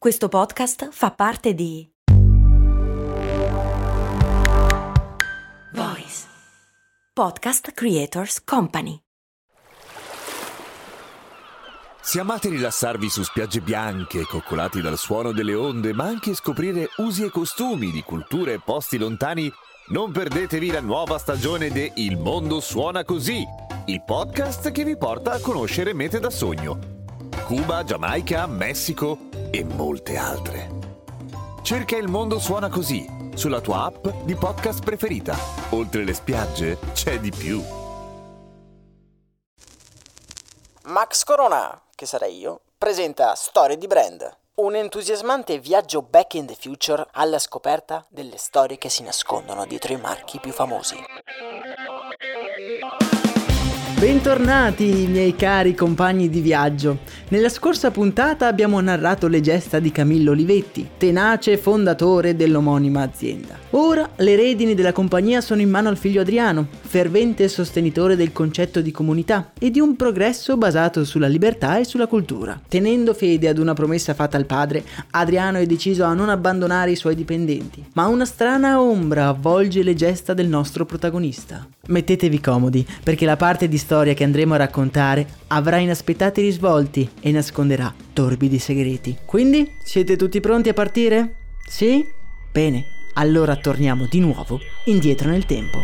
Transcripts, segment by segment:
Questo podcast fa parte di Voice Podcast Creators Company. Se amate rilassarvi su spiagge bianche, coccolati dal suono delle onde, ma anche scoprire usi e costumi di culture e posti lontani, non perdetevi la nuova stagione de Il mondo suona così, il podcast che vi porta a conoscere mete da sogno. Cuba, Giamaica, Messico e molte altre. Cerca Il mondo suona così sulla tua app di podcast preferita. Oltre le spiagge c'è di più. Max Corona, che sarei io, presenta Storie di Brand, un entusiasmante viaggio back in the future alla scoperta delle storie che si nascondono dietro i marchi più famosi. Bentornati miei cari compagni di viaggio. Nella scorsa puntata abbiamo narrato le gesta di Camillo Olivetti, tenace fondatore dell'omonima azienda. Ora le redini della compagnia sono in mano al figlio Adriano, fervente sostenitore del concetto di comunità e di un progresso basato sulla libertà e sulla cultura. Tenendo fede ad una promessa fatta al padre, Adriano è deciso a non abbandonare i suoi dipendenti. Ma una strana ombra avvolge le gesta del nostro protagonista. Mettetevi comodi, perché la parte di storia che andremo a raccontare avrà inaspettati risvolti e nasconderà torbidi segreti. Quindi, siete tutti pronti a partire? Sì? Bene, allora torniamo di nuovo indietro nel tempo.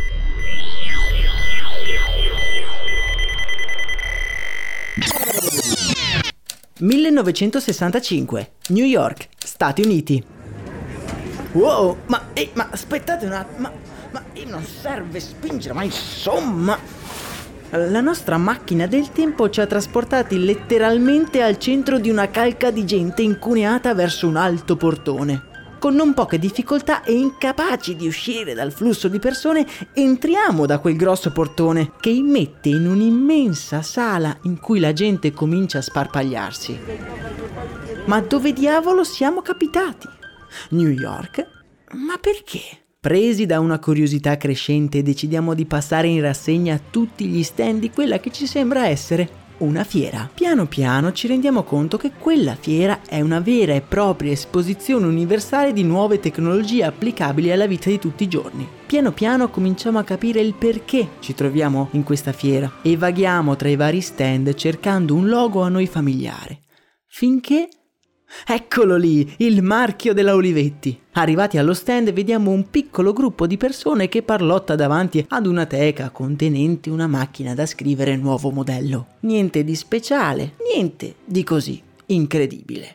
(1965) New York, Stati Uniti. Wow, ma aspettate un attimo, ma non serve spingere, ma insomma... La nostra macchina del tempo ci ha trasportati letteralmente al centro di una calca di gente incuneata verso un alto portone. Con non poche difficoltà e incapaci di uscire dal flusso di persone, entriamo da quel grosso portone che immette in un'immensa sala in cui la gente comincia a sparpagliarsi. Ma dove diavolo siamo capitati? New York? Ma perché? Presi da una curiosità crescente, decidiamo di passare in rassegna a tutti gli stand di quella che ci sembra essere una fiera. Piano piano ci rendiamo conto che quella fiera è una vera e propria esposizione universale di nuove tecnologie applicabili alla vita di tutti i giorni. Piano piano cominciamo a capire il perché ci troviamo in questa fiera e vaghiamo tra i vari stand cercando un logo a noi familiare. Finché... Eccolo lì, il marchio della Olivetti. Arrivati allo stand vediamo un piccolo gruppo di persone che parlotta davanti ad una teca contenente una macchina da scrivere nuovo modello. Niente di speciale, niente di così incredibile.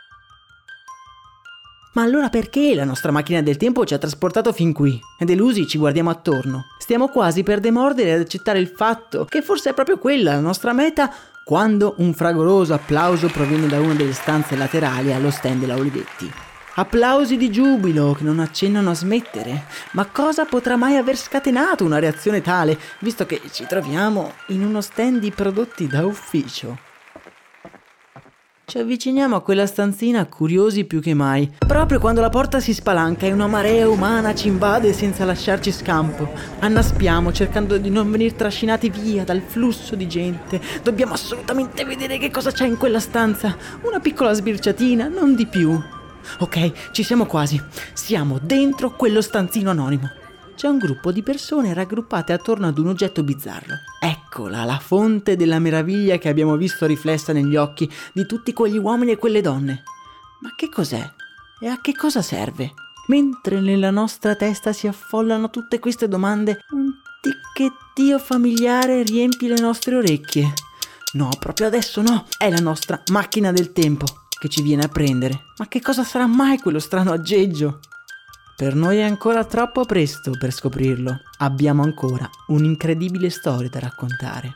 Ma allora perché la nostra macchina del tempo ci ha trasportato fin qui? Delusi ci guardiamo attorno. Stiamo quasi per demordere ad accettare il fatto che forse è proprio quella la nostra meta, quando un fragoroso applauso proviene da una delle stanze laterali allo stand della Olivetti. Applausi di giubilo che non accennano a smettere. Ma cosa potrà mai aver scatenato una reazione tale, visto che ci troviamo in uno stand di prodotti da ufficio? Ci avviciniamo a quella stanzina curiosi più che mai, proprio quando la porta si spalanca e una marea umana ci invade senza lasciarci scampo. Annaspiamo cercando di non venir trascinati via dal flusso di gente. Dobbiamo assolutamente vedere che cosa c'è in quella stanza. Una piccola sbirciatina, non di più. Ok, ci siamo quasi. Siamo dentro quello stanzino anonimo. C'è un gruppo di persone raggruppate attorno ad un oggetto bizzarro. Eccola, la fonte della meraviglia che abbiamo visto riflessa negli occhi di tutti quegli uomini e quelle donne. Ma che cos'è? E a che cosa serve? Mentre nella nostra testa si affollano tutte queste domande, un ticchettio familiare riempie le nostre orecchie. No, proprio adesso no, è la nostra macchina del tempo che ci viene a prendere. Ma che cosa sarà mai quello strano aggeggio? Per noi è ancora troppo presto per scoprirlo. Abbiamo ancora un'incredibile storia da raccontare.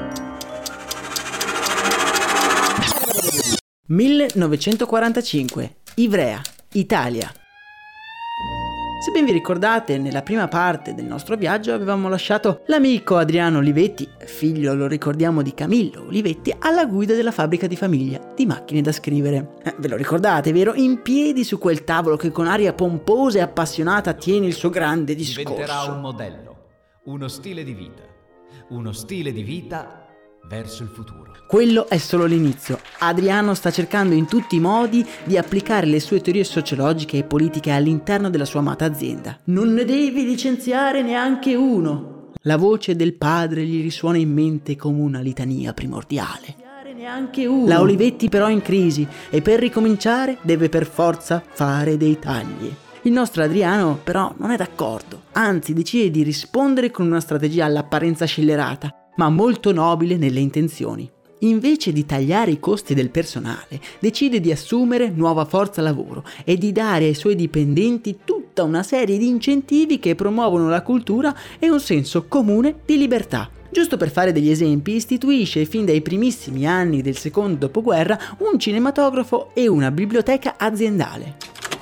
1945, Ivrea, Italia. Se ben vi ricordate, nella prima parte del nostro viaggio avevamo lasciato l'amico Adriano Olivetti, figlio, lo ricordiamo, di Camillo Olivetti, alla guida della fabbrica di famiglia di macchine da scrivere. Ve lo ricordate, vero? In piedi su quel tavolo che con aria pomposa e appassionata tiene il suo grande discorso. Diventerà un modello, uno stile di vita verso il futuro. Quello è solo l'inizio. Adriano sta cercando in tutti i modi di applicare le sue teorie sociologiche e politiche all'interno della sua amata azienda. Non ne devi licenziare neanche uno. La voce del padre gli risuona in mente come una litania primordiale. La Olivetti però è in crisi e per ricominciare deve per forza fare dei tagli. Il nostro Adriano però non è d'accordo, anzi decide di rispondere con una strategia all'apparenza scellerata, ma molto nobile nelle intenzioni. Invece di tagliare i costi del personale, decide di assumere nuova forza lavoro e di dare ai suoi dipendenti tutta una serie di incentivi che promuovono la cultura e un senso comune di libertà. Giusto per fare degli esempi, istituisce fin dai primissimi anni del secondo dopoguerra un cinematografo e una biblioteca aziendale.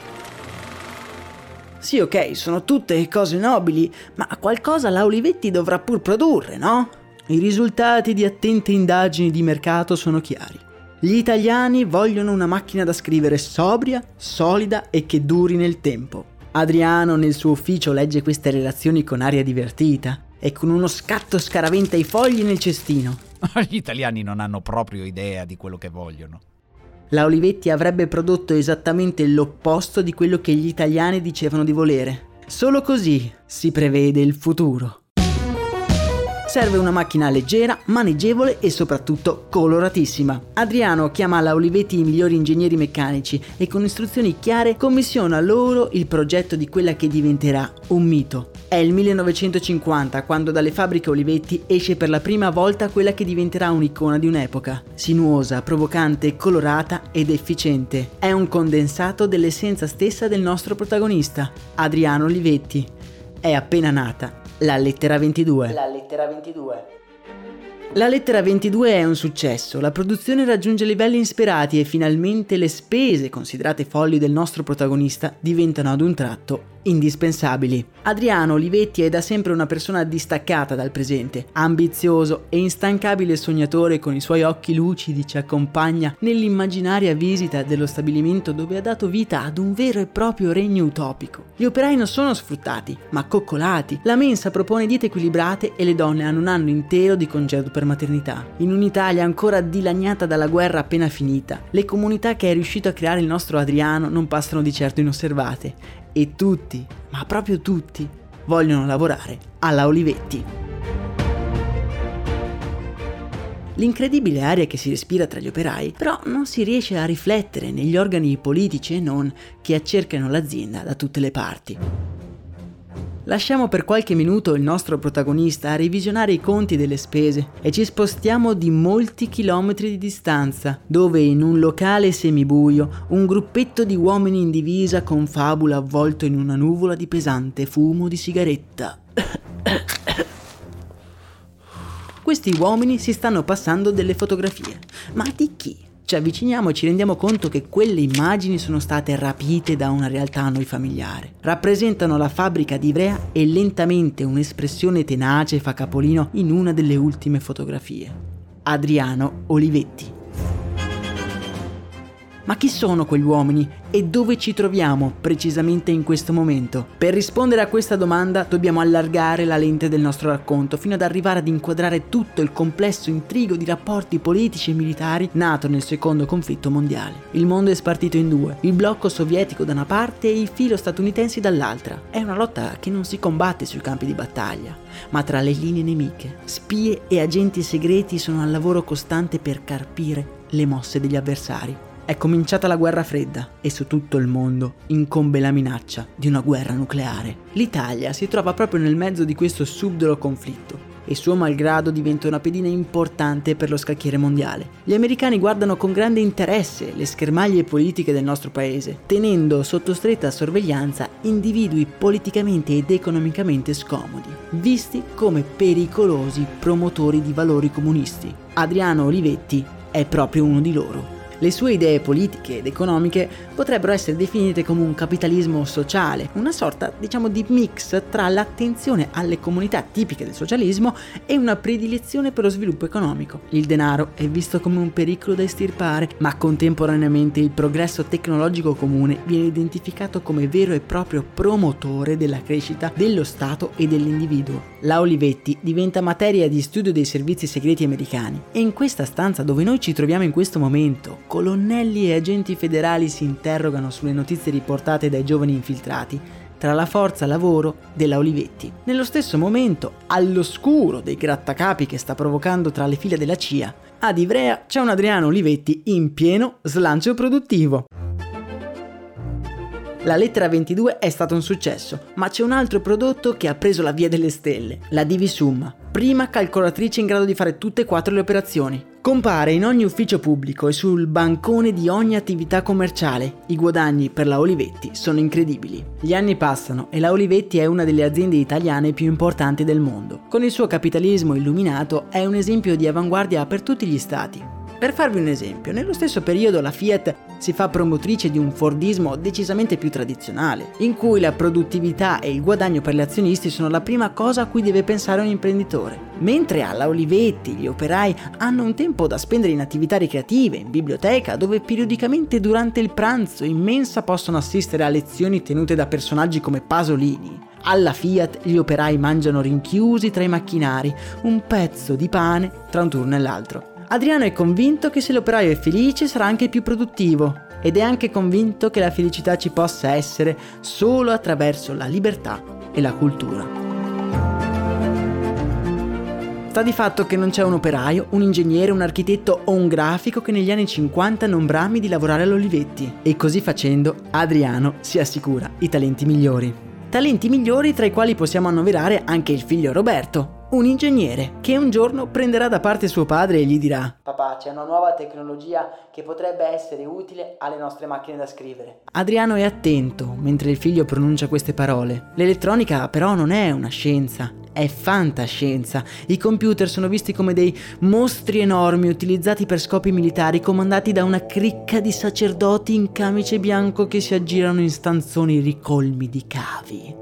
Sì, ok, sono tutte cose nobili, ma qualcosa la Olivetti dovrà pur produrre, no? I risultati di attente indagini di mercato sono chiari. Gli italiani vogliono una macchina da scrivere sobria, solida e che duri nel tempo. Adriano nel suo ufficio legge queste relazioni con aria divertita e con uno scatto scaraventa i fogli nel cestino. Gli italiani non hanno proprio idea di quello che vogliono. La Olivetti avrebbe prodotto esattamente l'opposto di quello che gli italiani dicevano di volere. Solo così si prevede il futuro. Serve una macchina leggera, maneggevole e soprattutto coloratissima. Adriano chiama alla Olivetti i migliori ingegneri meccanici e con istruzioni chiare commissiona loro il progetto di quella che diventerà un mito. È il 1950 quando dalle fabbriche Olivetti esce per la prima volta quella che diventerà un'icona di un'epoca. Sinuosa, provocante, colorata ed efficiente. È un condensato dell'essenza stessa del nostro protagonista, Adriano Olivetti. È appena nata la lettera 22. La lettera 22 è un successo, la produzione raggiunge livelli insperati e finalmente le spese, considerate folli del nostro protagonista, diventano ad un tratto indispensabili. Adriano Olivetti è da sempre una persona distaccata dal presente, ambizioso e instancabile sognatore con i suoi occhi lucidi ci accompagna nell'immaginaria visita dello stabilimento dove ha dato vita ad un vero e proprio regno utopico. Gli operai non sono sfruttati, ma coccolati. La mensa propone diete equilibrate e le donne hanno un anno intero di congedo per maternità. In un'Italia ancora dilaniata dalla guerra appena finita, le comunità che è riuscito a creare il nostro Adriano non passano di certo inosservate. E tutti, ma proprio tutti, vogliono lavorare alla Olivetti. L'incredibile aria che si respira tra gli operai, però non si riesce a riflettere negli organi politici e non che accercano l'azienda da tutte le parti. Lasciamo per qualche minuto il nostro protagonista a revisionare i conti delle spese e ci spostiamo di molti chilometri di distanza, dove in un locale semibuio un gruppetto di uomini in divisa confabula avvolto in una nuvola di pesante fumo di sigaretta. Questi uomini si stanno passando delle fotografie. Ma di chi? Ci avviciniamo e ci rendiamo conto che quelle immagini sono state rapite da una realtà a noi familiare. Rappresentano la fabbrica di Ivrea e lentamente un'espressione tenace fa capolino in una delle ultime fotografie. Adriano Olivetti. Ma chi sono quegli uomini e dove ci troviamo precisamente in questo momento? Per rispondere a questa domanda dobbiamo allargare la lente del nostro racconto fino ad arrivare ad inquadrare tutto il complesso intrigo di rapporti politici e militari nato nel secondo conflitto mondiale. Il mondo è spartito in due, il blocco sovietico da una parte e i filo statunitensi dall'altra. È una lotta che non si combatte sui campi di battaglia, ma tra le linee nemiche. Spie e agenti segreti sono al lavoro costante per carpire le mosse degli avversari. È cominciata la guerra fredda e su tutto il mondo incombe la minaccia di una guerra nucleare. L'Italia si trova proprio nel mezzo di questo subdolo conflitto e suo malgrado diventa una pedina importante per lo scacchiere mondiale. Gli americani guardano con grande interesse le schermaglie politiche del nostro paese, tenendo sotto stretta sorveglianza individui politicamente ed economicamente scomodi, visti come pericolosi promotori di valori comunisti. Adriano Olivetti è proprio uno di loro. Le sue idee politiche ed economiche potrebbero essere definite come un capitalismo sociale, una sorta, di mix tra l'attenzione alle comunità tipiche del socialismo e una predilezione per lo sviluppo economico. Il denaro è visto come un pericolo da estirpare, ma contemporaneamente il progresso tecnologico comune viene identificato come vero e proprio promotore della crescita dello Stato e dell'individuo. La Olivetti diventa materia di studio dei servizi segreti americani e in questa stanza dove noi ci troviamo in questo momento, colonnelli e agenti federali si interrogano sulle notizie riportate dai giovani infiltrati tra la forza lavoro della Olivetti. Nello stesso momento, all'oscuro dei grattacapi che sta provocando tra le file della CIA, ad Ivrea c'è un Adriano Olivetti in pieno slancio produttivo. La lettera 22 è stato un successo, ma c'è un altro prodotto che ha preso la via delle stelle, la Divisumma, prima calcolatrice in grado di fare tutte e 4 le operazioni. Compare in ogni ufficio pubblico e sul bancone di ogni attività commerciale. I guadagni per la Olivetti sono incredibili. Gli anni passano e la Olivetti è una delle aziende italiane più importanti del mondo. Con il suo capitalismo illuminato è un esempio di avanguardia per tutti gli stati. Per farvi un esempio, nello stesso periodo la Fiat si fa promotrice di un Fordismo decisamente più tradizionale, in cui la produttività e il guadagno per gli azionisti sono la prima cosa a cui deve pensare un imprenditore. Mentre alla Olivetti gli operai hanno un tempo da spendere in attività ricreative, in biblioteca, dove periodicamente durante il pranzo in mensa possono assistere a lezioni tenute da personaggi come Pasolini. Alla Fiat gli operai mangiano rinchiusi tra i macchinari, un pezzo di pane tra un turno e l'altro. Adriano è convinto che se l'operaio è felice sarà anche più produttivo ed è anche convinto che la felicità ci possa essere solo attraverso la libertà e la cultura. Sta di fatto che non c'è un operaio, un ingegnere, un architetto o un grafico che negli anni 50 non brami di lavorare all'Olivetti e così facendo Adriano si assicura i talenti migliori. Talenti migliori tra i quali possiamo annoverare anche il figlio Roberto, un ingegnere che un giorno prenderà da parte suo padre e gli dirà: «Papà, c'è una nuova tecnologia che potrebbe essere utile alle nostre macchine da scrivere». Adriano è attento mentre il figlio pronuncia queste parole. L'elettronica però non è una scienza, è fantascienza. I computer sono visti come dei mostri enormi utilizzati per scopi militari, comandati da una cricca di sacerdoti in camice bianco che si aggirano in stanzoni ricolmi di cavi.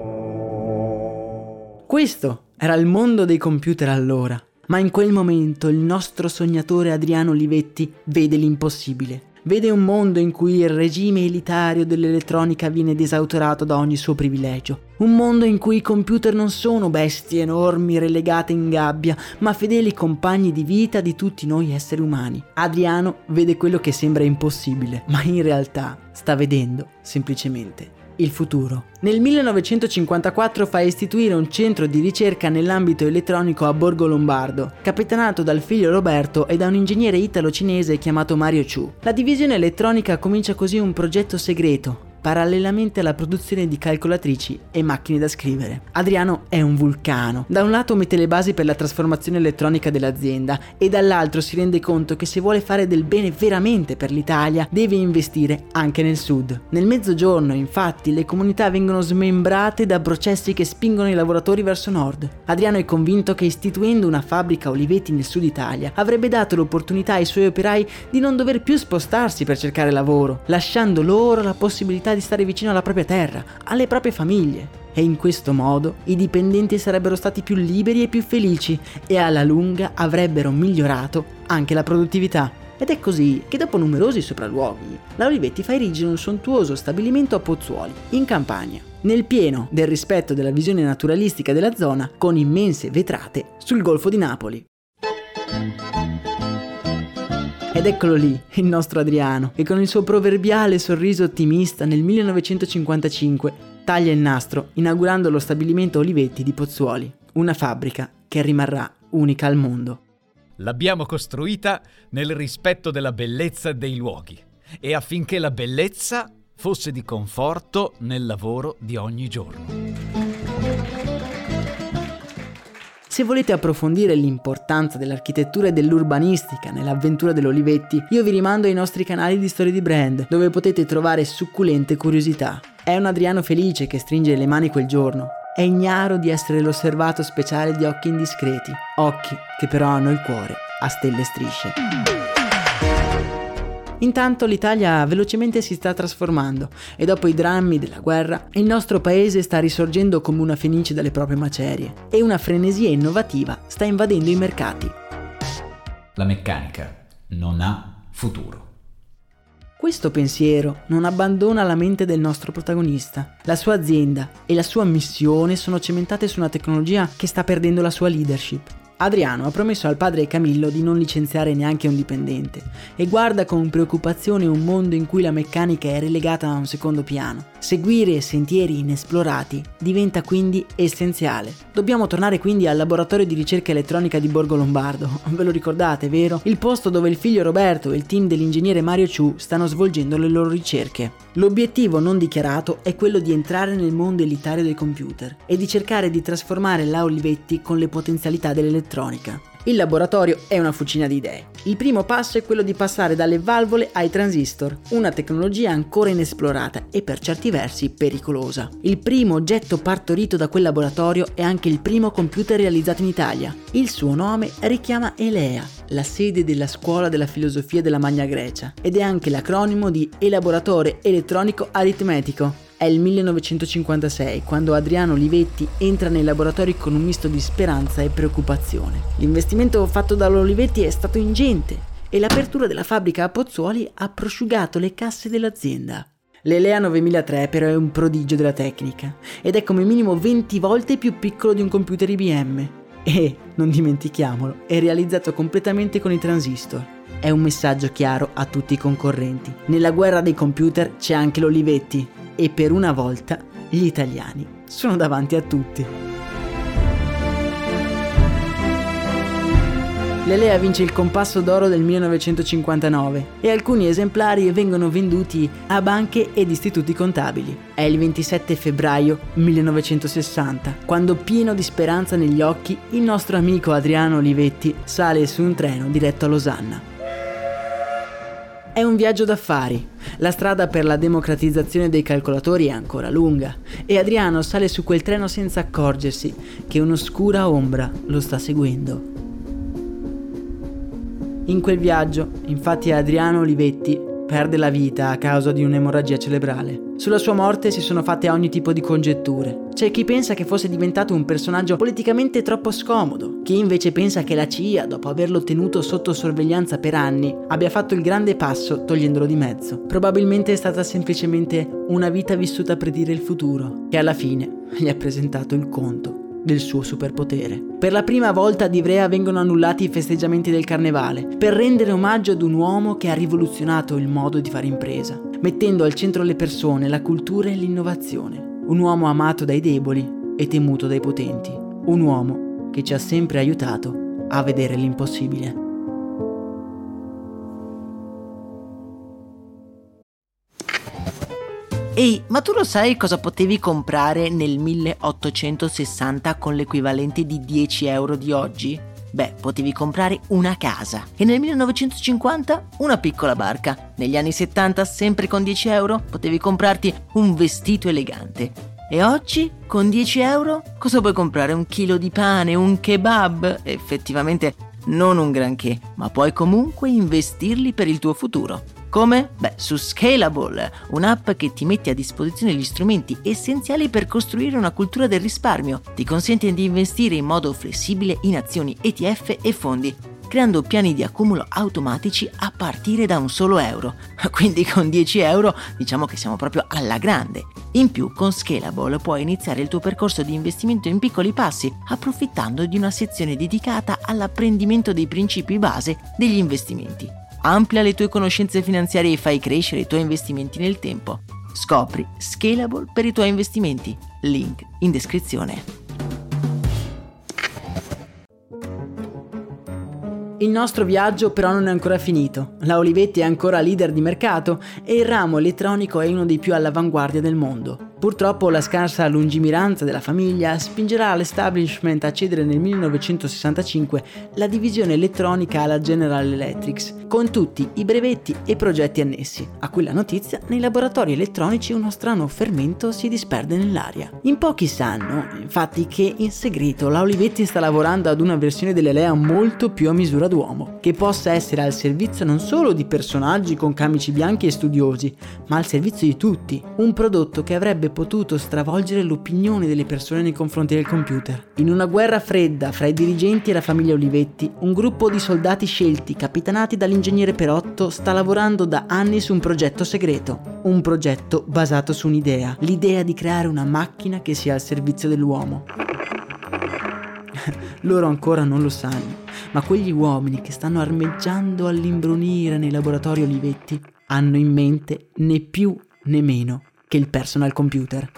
Questo era il mondo dei computer allora, ma in quel momento il nostro sognatore Adriano Olivetti vede l'impossibile. Vede un mondo in cui il regime elitario dell'elettronica viene desautorato da ogni suo privilegio. Un mondo in cui i computer non sono bestie enormi relegate in gabbia, ma fedeli compagni di vita di tutti noi esseri umani. Adriano vede quello che sembra impossibile, ma in realtà sta vedendo semplicemente il futuro. Nel 1954 fa istituire un centro di ricerca nell'ambito elettronico a Borgo Lombardo, capitanato dal figlio Roberto e da un ingegnere italo-cinese chiamato Mario Chu. La divisione elettronica comincia così un progetto segreto, parallelamente alla produzione di calcolatrici e macchine da scrivere. Adriano è un vulcano. Da un lato mette le basi per la trasformazione elettronica dell'azienda e dall'altro si rende conto che se vuole fare del bene veramente per l'Italia deve investire anche nel sud. Nel mezzogiorno, infatti, le comunità vengono smembrate da processi che spingono i lavoratori verso nord. Adriano è convinto che istituendo una fabbrica Olivetti nel sud Italia avrebbe dato l'opportunità ai suoi operai di non dover più spostarsi per cercare lavoro, lasciando loro la possibilità di stare vicino alla propria terra, alle proprie famiglie. E in questo modo i dipendenti sarebbero stati più liberi e più felici e alla lunga avrebbero migliorato anche la produttività. Ed è così che dopo numerosi sopralluoghi, la Olivetti fa erigere un sontuoso stabilimento a Pozzuoli, in Campania, nel pieno del rispetto della visione naturalistica della zona, con immense vetrate sul Golfo di Napoli. Ed eccolo lì, il nostro Adriano, che con il suo proverbiale sorriso ottimista nel 1955 taglia il nastro, inaugurando lo stabilimento Olivetti di Pozzuoli, una fabbrica che rimarrà unica al mondo. L'abbiamo costruita nel rispetto della bellezza dei luoghi e affinché la bellezza fosse di conforto nel lavoro di ogni giorno. Se volete approfondire l'importanza dell'architettura e dell'urbanistica nell'avventura dell'Olivetti, io vi rimando ai nostri canali di Storie di Brand, dove potete trovare succulente curiosità. È un Adriano felice che stringe le mani quel giorno. È ignaro di essere l'osservato speciale di occhi indiscreti, occhi che però hanno il cuore a stelle e strisce. Intanto l'Italia velocemente si sta trasformando e dopo i drammi della guerra il nostro paese sta risorgendo come una fenice dalle proprie macerie e una frenesia innovativa sta invadendo i mercati. La meccanica non ha futuro. Questo pensiero non abbandona la mente del nostro protagonista. La sua azienda e la sua missione sono cementate su una tecnologia che sta perdendo la sua leadership. Adriano ha promesso al padre Camillo di non licenziare neanche un dipendente e guarda con preoccupazione un mondo in cui la meccanica è relegata a un secondo piano. Seguire sentieri inesplorati diventa quindi essenziale. Dobbiamo tornare quindi al laboratorio di ricerca elettronica di Borgo Lombardo. Ve lo ricordate, vero? Il posto dove il figlio Roberto e il team dell'ingegnere Mario Ciu stanno svolgendo le loro ricerche. L'obiettivo non dichiarato è quello di entrare nel mondo elitario dei computer e di cercare di trasformare la Olivetti con le potenzialità dell'elettronica. Il laboratorio è una fucina di idee. Il primo passo è quello di passare dalle valvole ai transistor, una tecnologia ancora inesplorata e per certi versi pericolosa. Il primo oggetto partorito da quel laboratorio è anche il primo computer realizzato in Italia. Il suo nome richiama Elea, la sede della scuola della filosofia della Magna Grecia, ed è anche l'acronimo di Elaboratore Elettronico Aritmetico. È il 1956 quando Adriano Olivetti entra nei laboratori con un misto di speranza e preoccupazione. L'investimento fatto dall'Olivetti è stato ingente e l'apertura della fabbrica a Pozzuoli ha prosciugato le casse dell'azienda. L'Elea 9003 però è un prodigio della tecnica ed è come minimo 20 volte più piccolo di un computer IBM e, non dimentichiamolo, è realizzato completamente con i transistor. È un messaggio chiaro a tutti i concorrenti. Nella guerra dei computer c'è anche l'Olivetti e per una volta gli italiani sono davanti a tutti. L'Elea vince il Compasso d'Oro del 1959 e alcuni esemplari vengono venduti a banche ed istituti contabili. È il 27 febbraio 1960, quando pieno di speranza negli occhi, il nostro amico Adriano Olivetti sale su un treno diretto a Losanna. È un viaggio d'affari. La strada per la democratizzazione dei calcolatori è ancora lunga e Adriano sale su quel treno senza accorgersi che un'oscura ombra lo sta seguendo. In quel viaggio, infatti, Adriano Olivetti perde la vita a causa di un'emorragia cerebrale. Sulla sua morte si sono fatte ogni tipo di congetture. C'è chi pensa che fosse diventato un personaggio politicamente troppo scomodo, chi invece pensa che la CIA, dopo averlo tenuto sotto sorveglianza per anni, abbia fatto il grande passo togliendolo di mezzo. Probabilmente è stata semplicemente una vita vissuta a predire il futuro, che alla fine gli ha presentato il conto del suo superpotere. Per la prima volta ad Ivrea vengono annullati i festeggiamenti del carnevale per rendere omaggio ad un uomo che ha rivoluzionato il modo di fare impresa, mettendo al centro le persone, la cultura e l'innovazione. Un uomo amato dai deboli e temuto dai potenti. Un uomo che ci ha sempre aiutato a vedere l'impossibile. Ehi, ma tu lo sai cosa potevi comprare nel 1860 con l'equivalente di 10 euro di oggi? Beh, potevi comprare una casa e nel 1950 una piccola barca. Negli anni 70, sempre con 10 euro, potevi comprarti un vestito elegante. E oggi, con 10 euro, cosa puoi comprare? Un chilo di pane, un kebab? Effettivamente non un granché, ma puoi comunque investirli per il tuo futuro. Come? Beh, su Scalable, un'app che ti mette a disposizione gli strumenti essenziali per costruire una cultura del risparmio. Ti consente di investire in modo flessibile in azioni, ETF e fondi, creando piani di accumulo automatici a partire da un solo euro. Quindi con 10 euro diciamo che siamo proprio alla grande. In più, con Scalable puoi iniziare il tuo percorso di investimento in piccoli passi, approfittando di una sezione dedicata all'apprendimento dei principi base degli investimenti. Amplia le tue conoscenze finanziarie e fai crescere i tuoi investimenti nel tempo. Scopri Scalable per i tuoi investimenti. Link in descrizione. Il nostro viaggio però non è ancora finito. La Olivetti è ancora leader di mercato e il ramo elettronico è uno dei più all'avanguardia del mondo. Purtroppo la scarsa lungimiranza della famiglia spingerà l'establishment a cedere nel 1965 la divisione elettronica alla General Electric, con tutti i brevetti e progetti annessi. A quella notizia, nei laboratori elettronici uno strano fermento si disperde nell'aria. In pochi sanno, infatti, che in segreto la Olivetti sta lavorando ad una versione dell'Elea molto più a misura d'uomo, che possa essere al servizio non solo di personaggi con camici bianchi e studiosi, ma al servizio di tutti. Un prodotto che avrebbe potuto stravolgere l'opinione delle persone nei confronti del computer. In una guerra fredda fra i dirigenti e la famiglia Olivetti, un gruppo di soldati scelti, capitanati dall'ingegnere Perotto, sta lavorando da anni su un progetto segreto. Un progetto basato su un'idea, l'idea di creare una macchina che sia al servizio dell'uomo. Loro ancora non lo sanno, ma quegli uomini che stanno armeggiando all'imbrunire nei laboratori Olivetti hanno in mente né più né meno che il personal computer.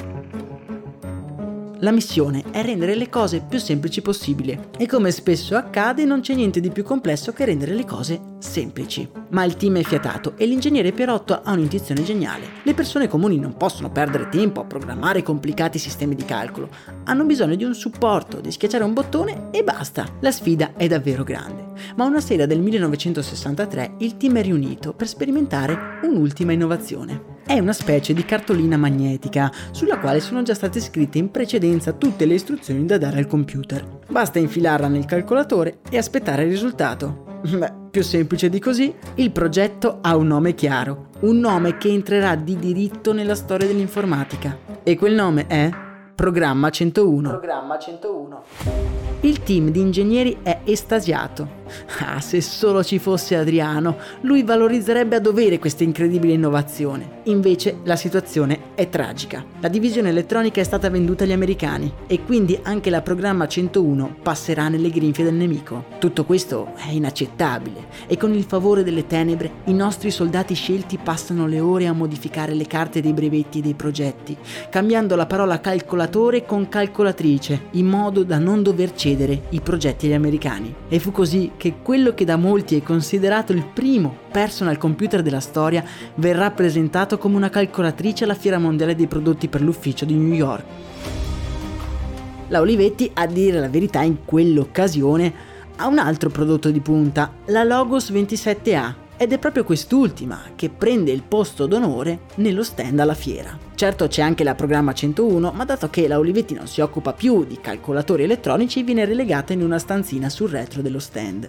La missione è rendere le cose più semplici possibile e, come spesso accade, non c'è niente di più complesso che rendere le cose semplici. Ma il team è fiatato e l'ingegnere Perotto ha un'intuizione geniale. Le persone comuni non possono perdere tempo a programmare complicati sistemi di calcolo, hanno bisogno di un supporto, di schiacciare un bottone e basta. La sfida è davvero grande. Ma una sera del 1963 il team è riunito per sperimentare un'ultima innovazione. È una specie di cartolina magnetica sulla quale sono già state scritte in precedenza tutte le istruzioni da dare al computer. Basta infilarla nel calcolatore e aspettare il risultato. Beh, più semplice di così, il progetto ha un nome chiaro, un nome che entrerà di diritto nella storia dell'informatica. E quel nome è Programma 101. Programma 101. Il team di ingegneri è estasiato. Ah, se solo ci fosse Adriano, lui valorizzerebbe a dovere questa incredibile innovazione. Invece la situazione è tragica. La divisione elettronica è stata venduta agli americani e quindi anche la Programma 101 passerà nelle grinfie del nemico. Tutto questo è inaccettabile e con il favore delle tenebre i nostri soldati scelti passano le ore a modificare le carte dei brevetti e dei progetti, cambiando la parola calcolatore con calcolatrice, in modo da non dover cedere i progetti agli americani. E fu così che quello che da molti è considerato il primo personal computer della storia verrà presentato come una calcolatrice alla Fiera Mondiale dei Prodotti per l'Ufficio di New York. La Olivetti, a dire la verità, in quell'occasione ha un altro prodotto di punta, la Logos 27A, ed è proprio quest'ultima che prende il posto d'onore nello stand alla fiera. Certo c'è anche la Programma 101, ma dato che la Olivetti non si occupa più di calcolatori elettronici, viene relegata in una stanzina sul retro dello stand.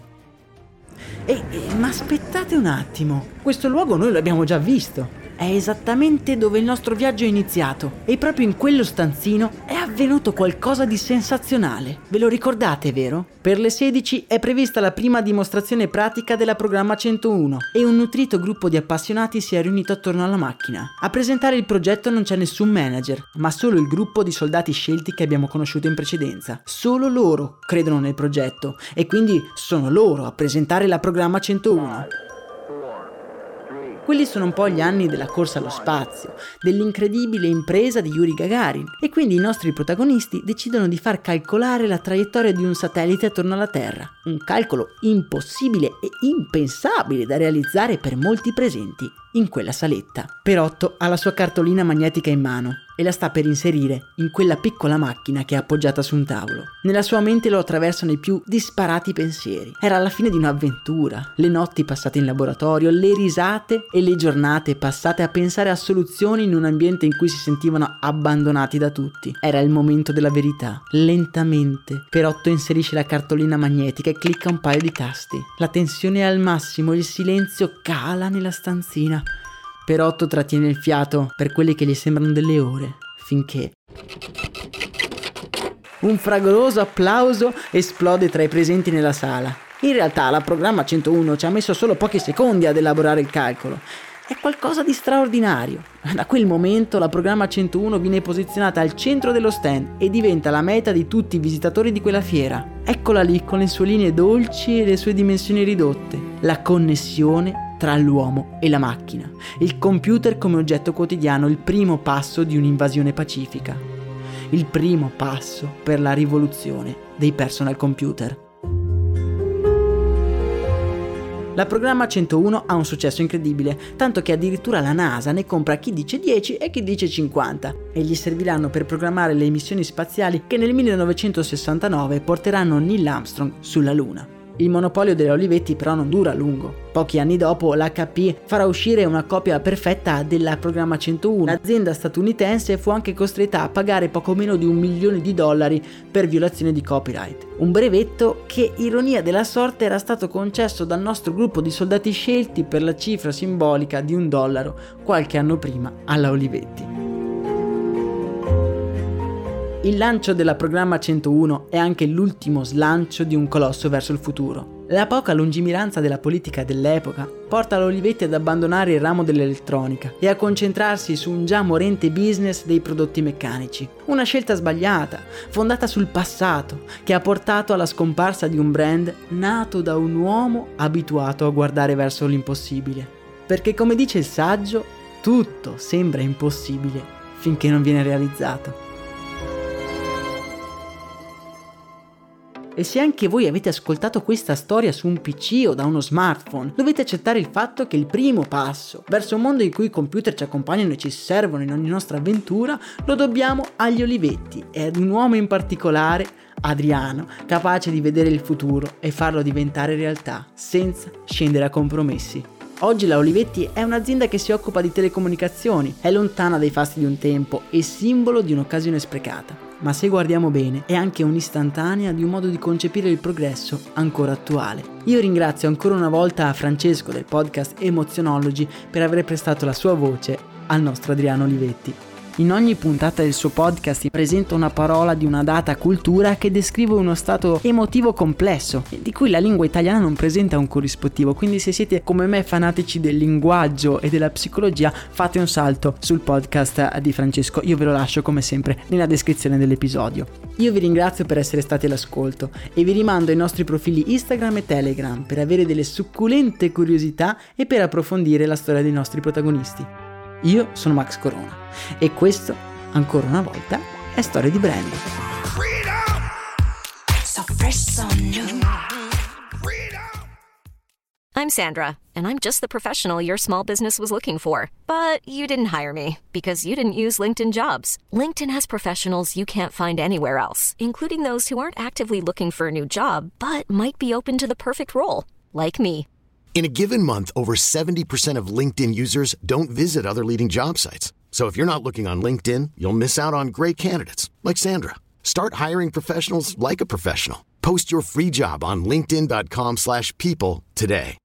Ma aspettate un attimo, questo luogo noi l'abbiamo già visto. È esattamente dove il nostro viaggio è iniziato e proprio in quello stanzino è avvenuto qualcosa di sensazionale. Ve lo ricordate, vero? Per le 16 è prevista la prima dimostrazione pratica della Programma 101 e un nutrito gruppo di appassionati si è riunito attorno alla macchina. A presentare il progetto non c'è nessun manager, ma solo il gruppo di soldati scelti che abbiamo conosciuto in precedenza. Solo loro credono nel progetto e quindi sono loro a presentare la Programma 101. Quelli sono un po' gli anni della corsa allo spazio, dell'incredibile impresa di Yuri Gagarin, e quindi i nostri protagonisti decidono di far calcolare la traiettoria di un satellite attorno alla Terra, un calcolo impossibile e impensabile da realizzare per molti presenti in quella saletta. Perotto ha la sua cartolina magnetica in mano e la sta per inserire in quella piccola macchina che è appoggiata su un tavolo. Nella sua mente lo attraversano i più disparati pensieri. Era alla fine di un'avventura, le notti passate in laboratorio, le risate e le giornate passate a pensare a soluzioni in un ambiente in cui si sentivano abbandonati da tutti. Era il momento della verità. Lentamente Perotto inserisce la cartolina magnetica e clicca un paio di tasti. La tensione è al massimo, il silenzio cala nella stanzina. Perotto trattiene il fiato per quelle che gli sembrano delle ore, finché un fragoroso applauso esplode tra i presenti nella sala. In realtà la Programma 101 ci ha messo solo pochi secondi ad elaborare il calcolo. È qualcosa di straordinario. Da quel momento la Programma 101 viene posizionata al centro dello stand e diventa la meta di tutti i visitatori di quella fiera. Eccola lì con le sue linee dolci e le sue dimensioni ridotte. La connessione tra l'uomo e la macchina. Il computer come oggetto quotidiano, il primo passo di un'invasione pacifica. Il primo passo per la rivoluzione dei personal computer. La programma 101 ha un successo incredibile, tanto che addirittura la NASA ne compra chi dice 10 e chi dice 50, e gli serviranno per programmare le missioni spaziali che nel 1969 porteranno Neil Armstrong sulla Luna. Il monopolio della Olivetti però non dura a lungo. Pochi anni dopo l'HP farà uscire una copia perfetta della programma 101. L'azienda statunitense fu anche costretta a pagare poco meno di $1 milione per violazione di copyright. Un brevetto che, ironia della sorte, era stato concesso dal nostro gruppo di soldati scelti per la cifra simbolica di $1 qualche anno prima alla Olivetti. Il lancio della programma 101 è anche l'ultimo slancio di un colosso verso il futuro. La poca lungimiranza della politica dell'epoca porta l'Olivetti ad abbandonare il ramo dell'elettronica e a concentrarsi su un già morente business dei prodotti meccanici. Una scelta sbagliata, fondata sul passato, che ha portato alla scomparsa di un brand nato da un uomo abituato a guardare verso l'impossibile. Perché, come dice il saggio, tutto sembra impossibile finché non viene realizzato. E se anche voi avete ascoltato questa storia su un PC o da uno smartphone, dovete accettare il fatto che il primo passo verso un mondo in cui i computer ci accompagnano e ci servono in ogni nostra avventura lo dobbiamo agli Olivetti e ad un uomo in particolare, Adriano, capace di vedere il futuro e farlo diventare realtà senza scendere a compromessi. Oggi la Olivetti è un'azienda che si occupa di telecomunicazioni, è lontana dai fasti di un tempo e simbolo di un'occasione sprecata. Ma se guardiamo bene è anche un'istantanea di un modo di concepire il progresso ancora attuale. Io ringrazio ancora una volta Francesco del podcast Emozionology per aver prestato la sua voce al nostro Adriano Olivetti. In ogni puntata del suo podcast presenta una parola di una data cultura che descrive uno stato emotivo complesso, di cui la lingua italiana non presenta un corrispettivo, quindi se siete come me fanatici del linguaggio e della psicologia fate un salto sul podcast di Francesco, io ve lo lascio come sempre nella descrizione dell'episodio. Io vi ringrazio per essere stati all'ascolto e vi rimando ai nostri profili Instagram e Telegram per avere delle succulente curiosità e per approfondire la storia dei nostri protagonisti. Io sono Max Corona e questo, ancora una volta, è Storie di Brand. I'm Sandra, and I'm just the professional your small business was looking for. But you didn't hire me because you didn't use LinkedIn Jobs. LinkedIn has professionals you can't find anywhere else, including those who aren't actively looking for a new job, but might be open to the perfect role, like me. In a given month, over 70% of LinkedIn users don't visit other leading job sites. So if you're not looking on LinkedIn, you'll miss out on great candidates like Sandra. Start hiring professionals like a professional. Post your free job on linkedin.com/people today.